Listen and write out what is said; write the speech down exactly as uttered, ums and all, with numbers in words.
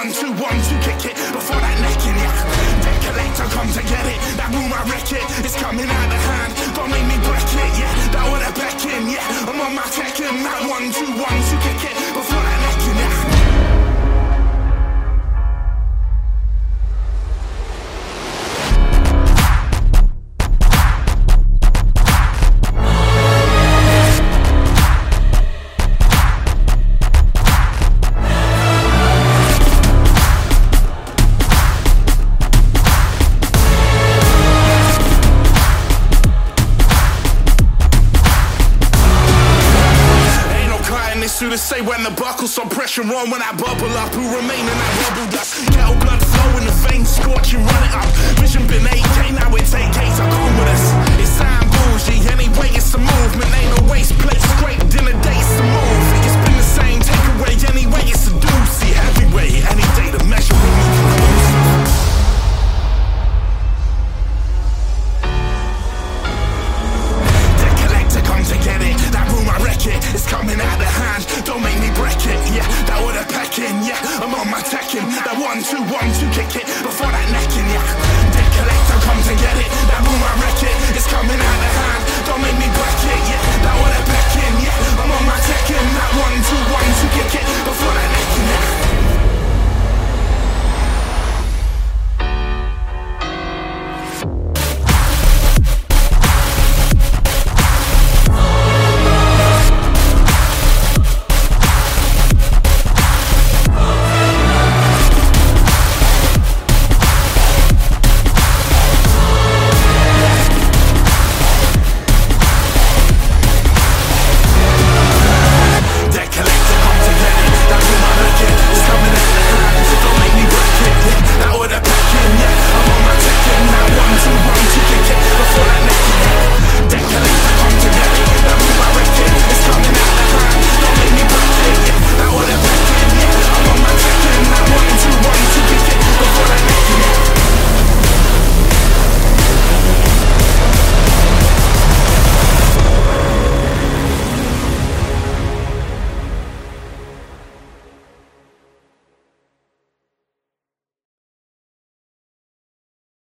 one, two, one, two, kick it before that necking, yeah. Debt collector, come to get it. That room I wreck it, it's coming out of hand. Don't make me break it, yeah. That what I beckon, yeah. I'm on my tekken. That one, two, one, two, kick it before that necking, yeah. To say when the buckle, some pressure on when I bubble up. Who remain in that rubble dust? Kettle blood flow in the veins, scorching, run it up. Vision been eight K, now it's eight K to come with us. It's sound bougie, anyway it's a movement. Ain't no waste place, great dinner dates to move. It's been the same takeaway, anyway it's a doozy. Heavyweight, any day to measure with me. Debt collector, come to get it. That room I wreck it, it's coming out of hand. Don't make me break it, yeah. That what I pecking, yeah. I'm on my tekken. That one, two, one, two, kick it before that necking, yeah. Debt collector, come to get it. That room I wreck it, it's coming out of hand. Don't make me break it, yeah. That what I pecking, yeah. I'm on my tekken. That one, two, one, two, kick it before that necking, yeah.